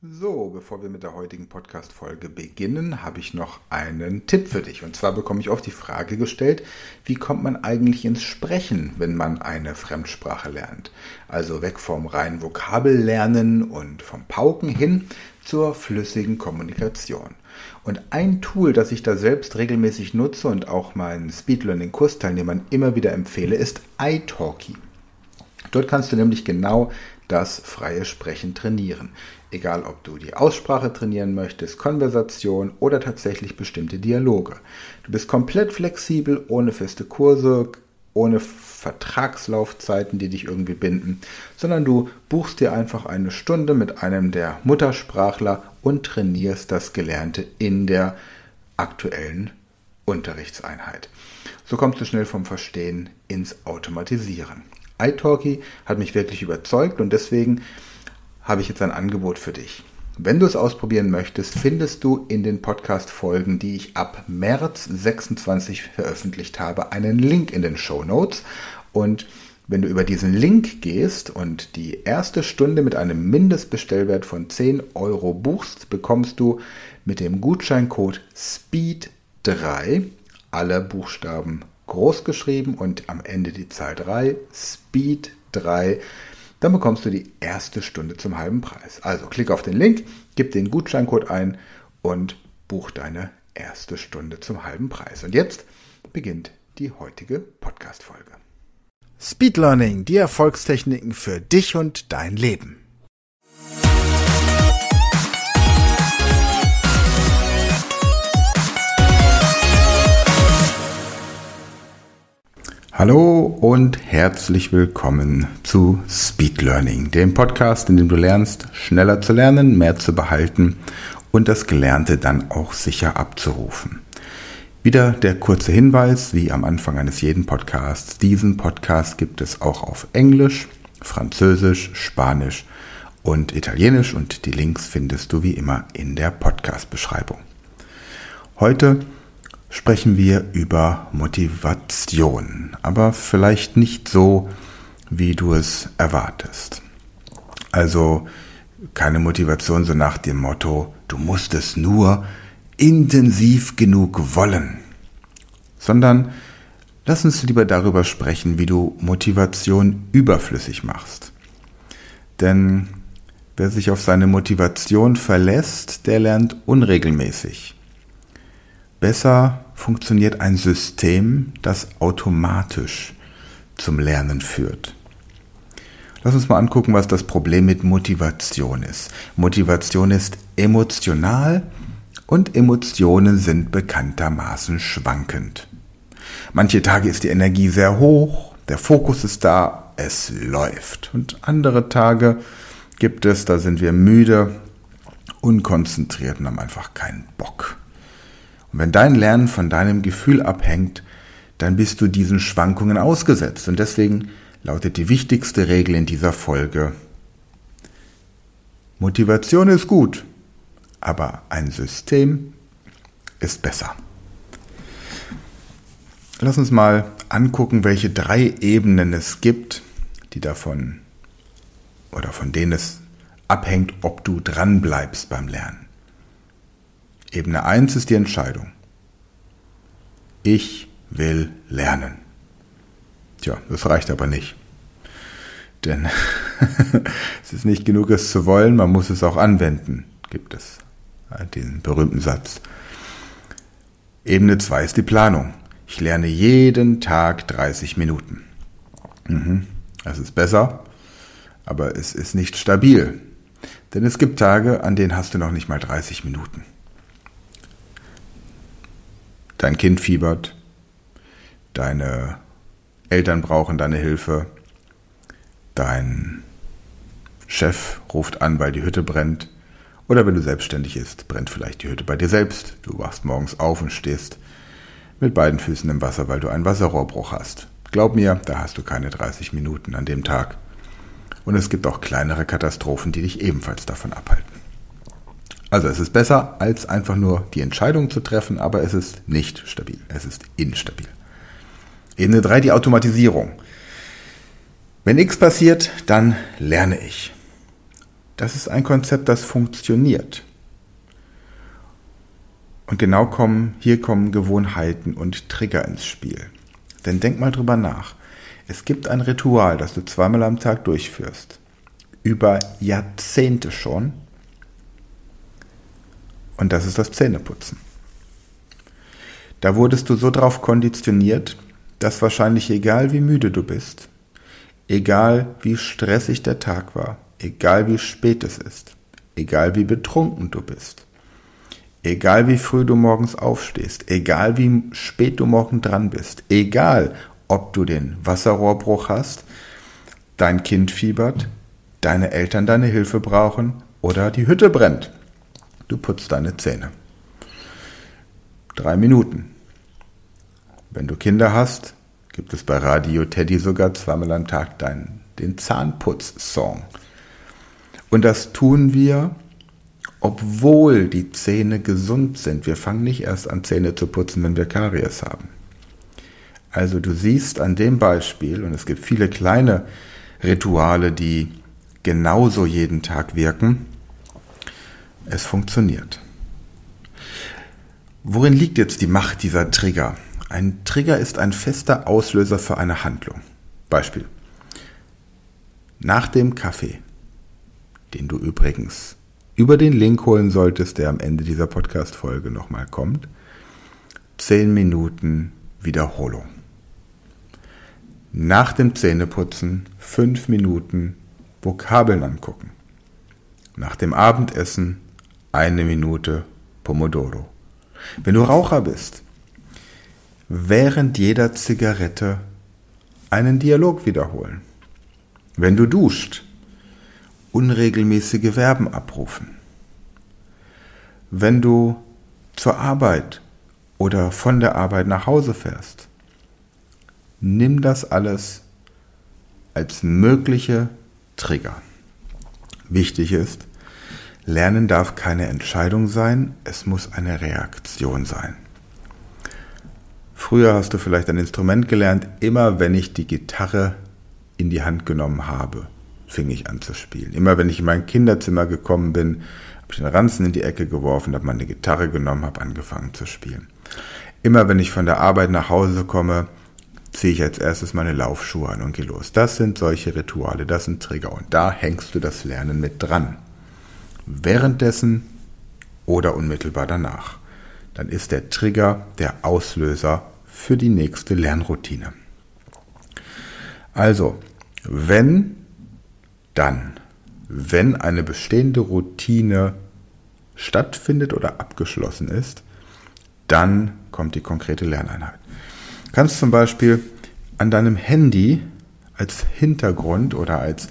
So, bevor wir mit der heutigen Podcast-Folge beginnen, habe ich noch einen Tipp für dich. Und zwar bekomme ich oft die Frage gestellt, wie kommt man eigentlich ins Sprechen, wenn man eine Fremdsprache lernt? Also weg vom reinen Vokabellernen und vom Pauken hin zur flüssigen Kommunikation. Und ein Tool, das ich da selbst regelmäßig nutze und auch meinen Speed-Learning-Kursteilnehmern immer wieder empfehle, ist italki. Dort kannst du nämlich genau das freie Sprechen trainieren. Egal, ob du die Aussprache trainieren möchtest, Konversation oder tatsächlich bestimmte Dialoge. Du bist komplett flexibel, ohne feste Kurse, ohne Vertragslaufzeiten, die dich irgendwie binden, sondern du buchst dir einfach eine Stunde mit einem der Muttersprachler und trainierst das Gelernte in der aktuellen Unterrichtseinheit. So kommst du schnell vom Verstehen ins Automatisieren. italki hat mich wirklich überzeugt und deswegen habe ich jetzt ein Angebot für dich. Wenn du es ausprobieren möchtest, findest du in den Podcast-Folgen, die ich ab März 26 veröffentlicht habe, einen Link in den Shownotes. Und wenn du über diesen Link gehst und die erste Stunde mit einem Mindestbestellwert von 10 Euro buchst, bekommst du mit dem Gutscheincode SPEED3, alle Buchstaben groß geschrieben und am Ende die Zahl 3, SPEED3, dann bekommst du die erste Stunde zum halben Preis. Also klick auf den Link, gib den Gutscheincode ein und buch deine erste Stunde zum halben Preis. Und jetzt beginnt die heutige Podcast-Folge. Speed Learning, die Erfolgstechniken für dich und dein Leben. Hallo und herzlich willkommen zu Speed Learning, dem Podcast, in dem du lernst, schneller zu lernen, mehr zu behalten und das Gelernte dann auch sicher abzurufen. Wieder der kurze Hinweis, wie am Anfang eines jeden Podcasts. Diesen Podcast gibt es auch auf Englisch, Französisch, Spanisch und Italienisch und die Links findest du wie immer in der Podcast-Beschreibung. Heute sprechen wir über Motivation, aber vielleicht nicht so, wie du es erwartest. Also keine Motivation so nach dem Motto, du musst es nur intensiv genug wollen, sondern lass uns lieber darüber sprechen, wie du Motivation überflüssig machst. Denn wer sich auf seine Motivation verlässt, der lernt unregelmäßig. Besser funktioniert ein System, das automatisch zum Lernen führt. Lass uns mal angucken, was das Problem mit Motivation ist. Motivation ist emotional und Emotionen sind bekanntermaßen schwankend. Manche Tage ist die Energie sehr hoch, der Fokus ist da, es läuft. Und andere Tage gibt es, da sind wir müde, unkonzentriert und haben einfach keinen Bock. Und wenn dein Lernen von deinem Gefühl abhängt, dann bist du diesen Schwankungen ausgesetzt. Und deswegen lautet die wichtigste Regel in dieser Folge: Motivation ist gut, aber ein System ist besser. Lass uns mal angucken, welche 3 Ebenen es gibt, die davon oder von denen es abhängt, ob du dran bleibst beim Lernen. Ebene 1 ist die Entscheidung. Ich will lernen. Tja, das reicht aber nicht. Denn es ist nicht genug, es zu wollen, man muss es auch anwenden, gibt es diesen berühmten Satz. Ebene 2 ist die Planung. Ich lerne jeden Tag 30 Minuten. Das ist besser, aber es ist nicht stabil. Denn es gibt Tage, an denen hast du noch nicht mal 30 Minuten. Dein Kind fiebert, deine Eltern brauchen deine Hilfe, dein Chef ruft an, weil die Hütte brennt, oder wenn du selbstständig bist, brennt vielleicht die Hütte bei dir selbst. Du wachst morgens auf und stehst mit beiden Füßen im Wasser, weil du einen Wasserrohrbruch hast. Glaub mir, da hast du keine 30 Minuten an dem Tag. Und es gibt auch kleinere Katastrophen, die dich ebenfalls davon abhalten. Also es ist besser, als einfach nur die Entscheidung zu treffen, aber es ist nicht stabil, es ist instabil. Ebene 3, die Automatisierung. Wenn X passiert, dann lerne ich. das ist ein Konzept, das funktioniert. Und hier kommen Gewohnheiten und Trigger ins Spiel. Denn denk mal drüber nach. Es gibt ein Ritual, das du 2-mal am Tag durchführst. Über Jahrzehnte schon. Und das ist das Zähneputzen. Da wurdest du so drauf konditioniert, dass wahrscheinlich egal wie müde du bist, egal wie stressig der Tag war, egal wie spät es ist, egal wie betrunken du bist, egal wie früh du morgens aufstehst, egal wie spät du morgen dran bist, egal ob du den Wasserrohrbruch hast, dein Kind fiebert, deine Eltern deine Hilfe brauchen oder die Hütte brennt. Du putzt deine Zähne. 3 Minuten. Wenn du Kinder hast, gibt es bei Radio Teddy sogar 2-mal am Tag den Zahnputz-Song. Und das tun wir, obwohl die Zähne gesund sind. Wir fangen nicht erst an, Zähne zu putzen, wenn wir Karies haben. Also du siehst an dem Beispiel, und es gibt viele kleine Rituale, die genauso jeden Tag wirken, es funktioniert. Worin liegt jetzt die Macht dieser Trigger? Ein Trigger ist ein fester Auslöser für eine Handlung. Beispiel. Nach dem Kaffee, den du übrigens über den Link holen solltest, der am Ende dieser Podcast-Folge nochmal kommt, 10 Minuten Wiederholung. Nach dem Zähneputzen 5 Minuten Vokabeln angucken. Nach dem Abendessen 1 Minute Pomodoro. Wenn du Raucher bist, während jeder Zigarette einen Dialog wiederholen. Wenn du duscht, unregelmäßige Verben abrufen. Wenn du zur Arbeit oder von der Arbeit nach Hause fährst, nimm das alles als mögliche Trigger. Wichtig ist, Lernen darf keine Entscheidung sein, es muss eine Reaktion sein. Früher hast du vielleicht ein Instrument gelernt, immer wenn ich die Gitarre in die Hand genommen habe, fing ich an zu spielen. Immer wenn ich in mein Kinderzimmer gekommen bin, habe ich den Ranzen in die Ecke geworfen, habe meine Gitarre genommen, habe angefangen zu spielen. Immer wenn ich von der Arbeit nach Hause komme, ziehe ich als erstes meine Laufschuhe an und gehe los. Das sind solche Rituale, das sind Trigger und da hängst du das Lernen mit dran. Währenddessen oder unmittelbar danach. Dann ist der Trigger der Auslöser für die nächste Lernroutine. Also, wenn eine bestehende Routine stattfindet oder abgeschlossen ist, dann kommt die konkrete Lerneinheit. Du kannst zum Beispiel an deinem Handy als Hintergrund oder als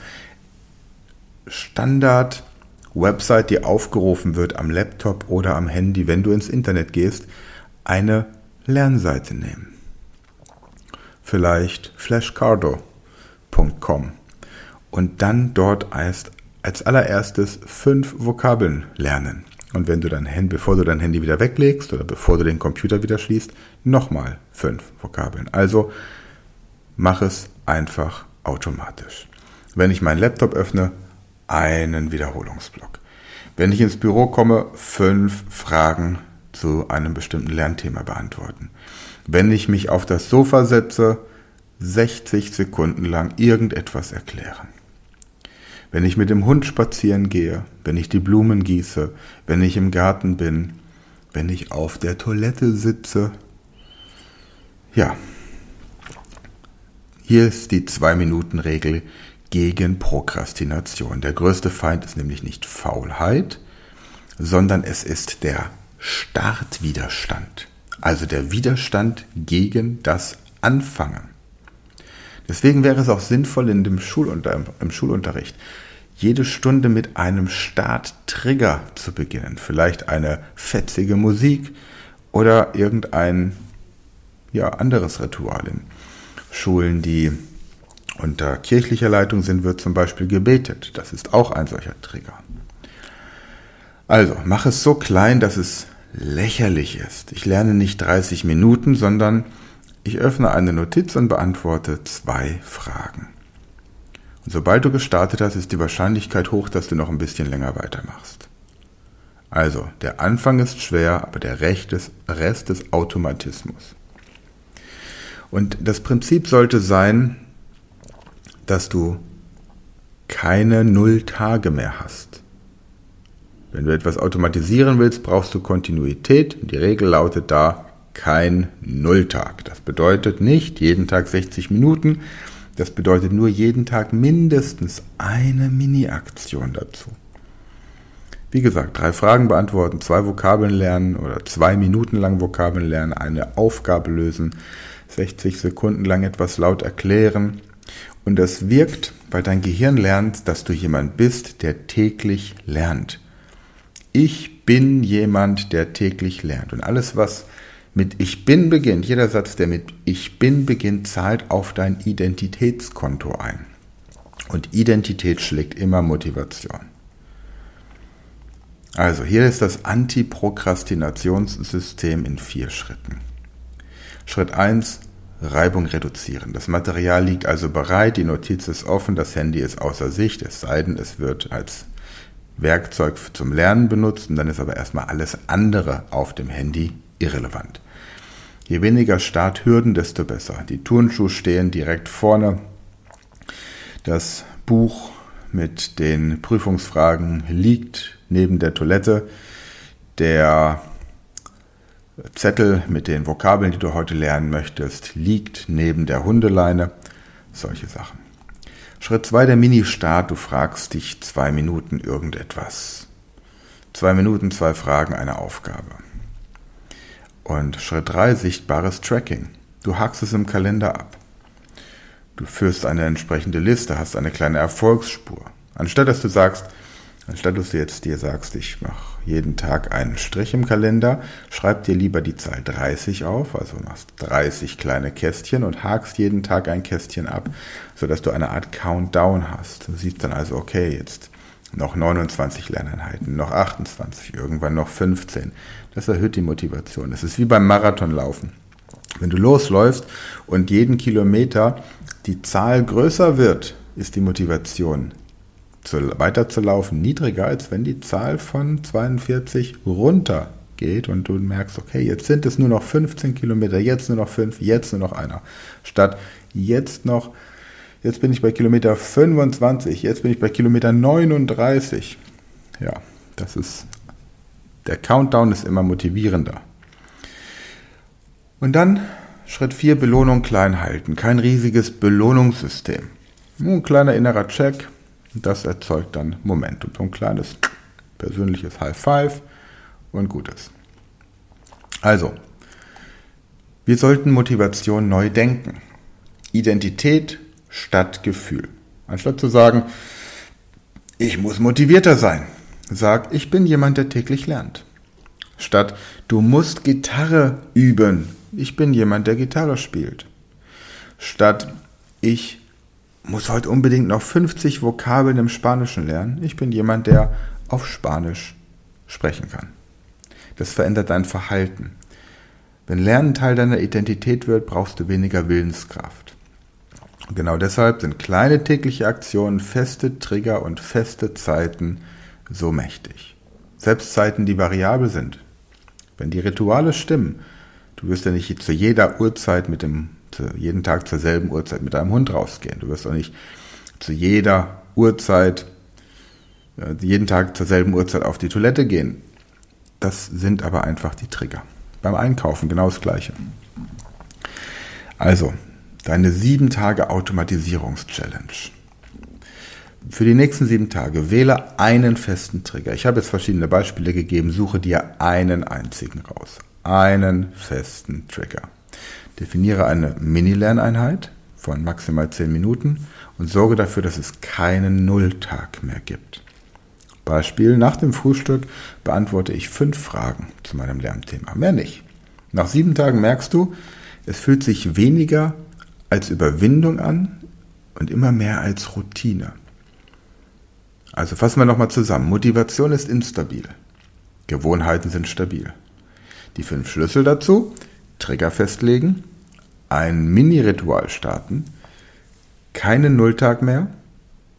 Standard-Website, die aufgerufen wird am Laptop oder am Handy, wenn du ins Internet gehst, eine Lernseite nehmen. Vielleicht flashcardo.com und dann dort als allererstes 5 Vokabeln lernen. Und wenn du bevor du dein Handy wieder weglegst oder bevor du den Computer wieder schließt, nochmal 5 Vokabeln. Also mach es einfach automatisch. Wenn ich meinen Laptop öffne, einen Wiederholungsblock. Wenn ich ins Büro komme, 5 Fragen zu einem bestimmten Lernthema beantworten. Wenn ich mich auf das Sofa setze, 60 Sekunden lang irgendetwas erklären. Wenn ich mit dem Hund spazieren gehe, wenn ich die Blumen gieße, wenn ich im Garten bin, wenn ich auf der Toilette sitze. Ja, hier ist die 2-Minuten-Regel gegen Prokrastination. Der größte Feind ist nämlich nicht Faulheit, sondern es ist der Startwiderstand. Also der Widerstand gegen das Anfangen. Deswegen wäre es auch sinnvoll im Schulunterricht, jede Stunde mit einem Starttrigger zu beginnen. Vielleicht eine fetzige Musik oder irgendein anderes Ritual. In Schulen, die unter kirchlicher Leitung sind, wird zum Beispiel gebetet. Das ist auch ein solcher Trigger. Also, mach es so klein, dass es lächerlich ist. Ich lerne nicht 30 Minuten, sondern ich öffne eine Notiz und beantworte 2 Fragen. Und sobald du gestartet hast, ist die Wahrscheinlichkeit hoch, dass du noch ein bisschen länger weitermachst. Also, der Anfang ist schwer, aber der Rest ist Automatismus. Und das Prinzip sollte sein, dass du keine 0 Tage mehr hast. Wenn du etwas automatisieren willst, brauchst du Kontinuität. Die Regel lautet da kein Nulltag. Das bedeutet nicht jeden Tag 60 Minuten. Das bedeutet nur jeden Tag mindestens eine Mini-Aktion dazu. Wie gesagt, 3 Fragen beantworten, 2 Vokabeln lernen oder 2 Minuten lang Vokabeln lernen, eine Aufgabe lösen, 60 Sekunden lang etwas laut erklären. Und das wirkt, weil dein Gehirn lernt, dass du jemand bist, der täglich lernt. Ich bin jemand, der täglich lernt. Und alles, was mit Ich bin beginnt, jeder Satz, der mit Ich bin beginnt, zahlt auf dein Identitätskonto ein. Und Identität schlägt immer Motivation. Also hier ist das Antiprokrastinationssystem in 4 Schritten. Schritt 1, Reibung reduzieren. Das Material liegt also bereit, die Notiz ist offen, das Handy ist außer Sicht, es sei denn, es wird als Werkzeug zum Lernen benutzt und dann ist aber erstmal alles andere auf dem Handy irrelevant. Je weniger Starthürden, desto besser. Die Turnschuhe stehen direkt vorne. Das Buch mit den Prüfungsfragen liegt neben der Toilette. Der Zettel mit den Vokabeln, die du heute lernen möchtest, liegt neben der Hundeleine. Solche Sachen. Schritt 2, der Mini-Start. Du fragst dich 2 Minuten irgendetwas. 2 Minuten, 2 Fragen, eine Aufgabe. Und Schritt 3, sichtbares Tracking. Du hakst es im Kalender ab. Du führst eine entsprechende Liste, hast eine kleine Erfolgsspur. Anstatt dass du jetzt dir sagst, ich mache jeden Tag einen Strich im Kalender, schreib dir lieber die Zahl 30 auf, also machst 30 kleine Kästchen und hakst jeden Tag ein Kästchen ab, sodass du eine Art Countdown hast. Du siehst dann also, okay, jetzt noch 29 Lerneinheiten, noch 28, irgendwann noch 15. Das erhöht die Motivation. Das ist wie beim Marathonlaufen. Wenn du losläufst und jeden Kilometer die Zahl größer wird, ist die Motivation weiterzulaufen niedriger, als wenn die Zahl von 42 runter geht und du merkst, okay, jetzt sind es nur noch 15 Kilometer, jetzt nur noch 5, jetzt nur noch einer. Statt jetzt bin ich bei Kilometer 25, jetzt bin ich bei Kilometer 39. Ja, der Countdown ist immer motivierender. Und dann Schritt 4, Belohnung klein halten. Kein riesiges Belohnungssystem. Nur ein kleiner innerer Check. Das erzeugt dann Momentum. So ein kleines persönliches High Five und Gutes. Also, wir sollten Motivation neu denken. Identität statt Gefühl. Anstatt zu sagen, ich muss motivierter sein, sag, ich bin jemand, der täglich lernt. Statt, du musst Gitarre üben, ich bin jemand, der Gitarre spielt. Statt, ich muss heute unbedingt noch 50 Vokabeln im Spanischen lernen. Ich bin jemand, der auf Spanisch sprechen kann. Das verändert dein Verhalten. Wenn Lernen Teil deiner Identität wird, brauchst du weniger Willenskraft. Und genau deshalb sind kleine tägliche Aktionen, feste Trigger und feste Zeiten so mächtig. Selbst Zeiten, die variabel sind. Wenn die Rituale stimmen, du wirst ja nicht zu jeder Uhrzeit jeden Tag zur selben Uhrzeit mit deinem Hund rausgehen. Du wirst auch nicht zu jeder Uhrzeit, jeden Tag zur selben Uhrzeit auf die Toilette gehen. Das sind aber einfach die Trigger. Beim Einkaufen genau das Gleiche. Also, deine 7 Tage Automatisierungs-Challenge. Für die nächsten 7 Tage wähle einen festen Trigger. Ich habe jetzt verschiedene Beispiele gegeben. Suche dir einen einzigen raus. Einen festen Trigger. Definiere eine Mini-Lerneinheit von maximal 10 Minuten und sorge dafür, dass es keinen Nulltag mehr gibt. Beispiel, nach dem Frühstück beantworte ich 5 Fragen zu meinem Lernthema. Mehr nicht. Nach 7 Tagen merkst du, es fühlt sich weniger als Überwindung an und immer mehr als Routine. Also fassen wir nochmal zusammen. Motivation ist instabil. Gewohnheiten sind stabil. Die 5 Schlüssel dazu: Trigger festlegen, ein Mini-Ritual starten, keinen Nulltag mehr,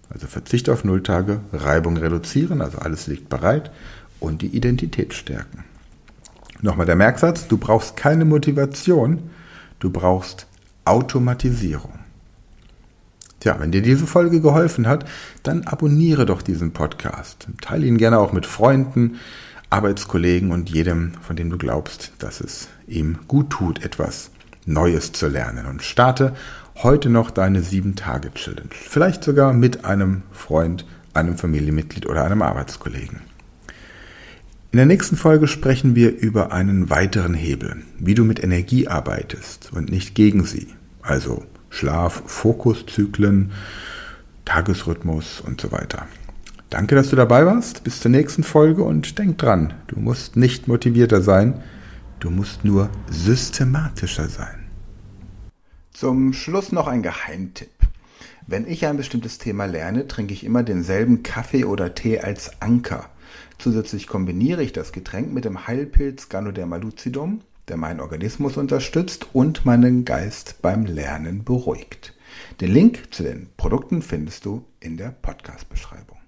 Also Verzicht auf Nulltage, Reibung reduzieren, also alles liegt bereit und die Identität stärken. Nochmal der Merksatz, du brauchst keine Motivation, du brauchst Automatisierung. Tja, wenn dir diese Folge geholfen hat, dann abonniere doch diesen Podcast. Teile ihn gerne auch mit Freunden, Arbeitskollegen und jedem, von dem du glaubst, dass es ihm gut tut, etwas Neues zu lernen. Und starte heute noch deine 7-Tage-Challenge. Vielleicht sogar mit einem Freund, einem Familienmitglied oder einem Arbeitskollegen. In der nächsten Folge sprechen wir über einen weiteren Hebel, wie du mit Energie arbeitest und nicht gegen sie. Also Schlaf, Fokuszyklen, Tagesrhythmus und so weiter. Danke, dass du dabei warst. Bis zur nächsten Folge und denk dran, du musst nicht motivierter sein, du musst nur systematischer sein. Zum Schluss noch ein Geheimtipp. Wenn ich ein bestimmtes Thema lerne, trinke ich immer denselben Kaffee oder Tee als Anker. Zusätzlich kombiniere ich das Getränk mit dem Heilpilz Ganoderma lucidum, der meinen Organismus unterstützt und meinen Geist beim Lernen beruhigt. Den Link zu den Produkten findest du in der Podcast-Beschreibung.